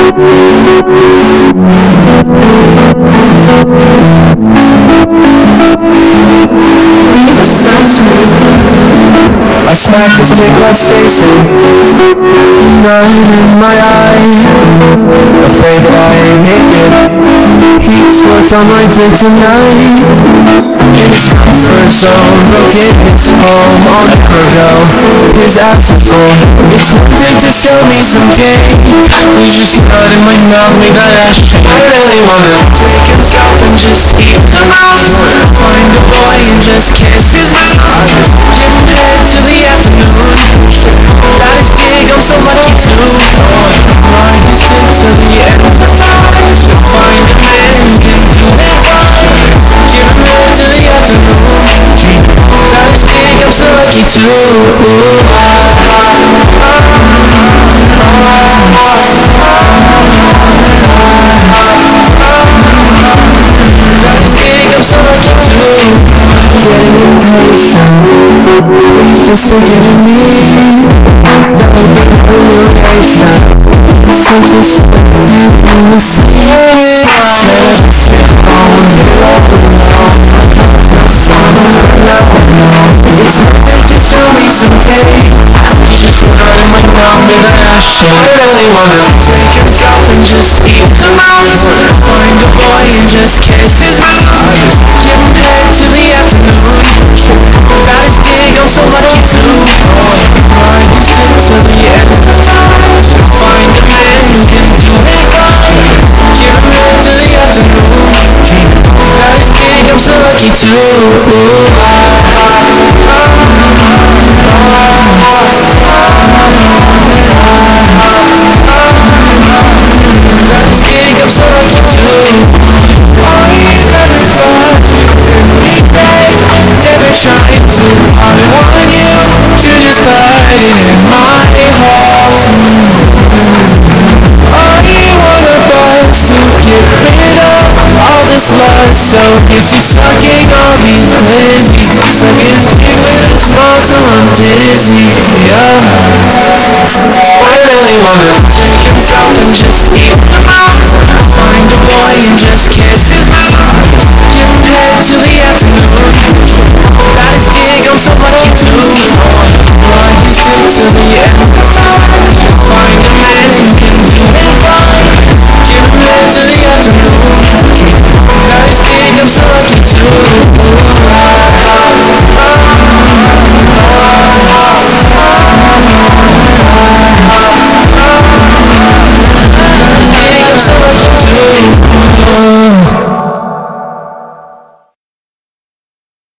The senses, I smack this dick, let's face it. None in my eye, afraid that I ain't make it. He's worked on my dick tonight. In his comfort zone, broken his home, I'll never go. His ass is full, it's nothing to show me some cake. There's just blood in my mouth, leave that ashtray. I really wanna take himself and just eat the monster. Find the boy and just kiss his mouth. Watching dead till the afternoon. Got his dick, I'm so fucked too. Ride his dick till the end of time. Should find a man who can do me right. Give him head till the afternoon. Got his dick, I'm so lucky too. Getting impatient, please just look at me. That would be humiliation. So just let me see. That I just sit on the wall. It's nothing to show me some cake. He's just blood in my mouth in the ashtray. I really wanna take himself and just eat the monster. Find the boy and just kiss his mouth. Watching dead till the afternoon. Got his dick, I'm so lucky too. Ride his dick till the end of time. Should find a man who can do me right. Give him head till the afternoon. Got his dick, I'm so lucky too. So if she's sucking on these pussies, suck his dick with a small till I'm dizzy, yeah. I really wanna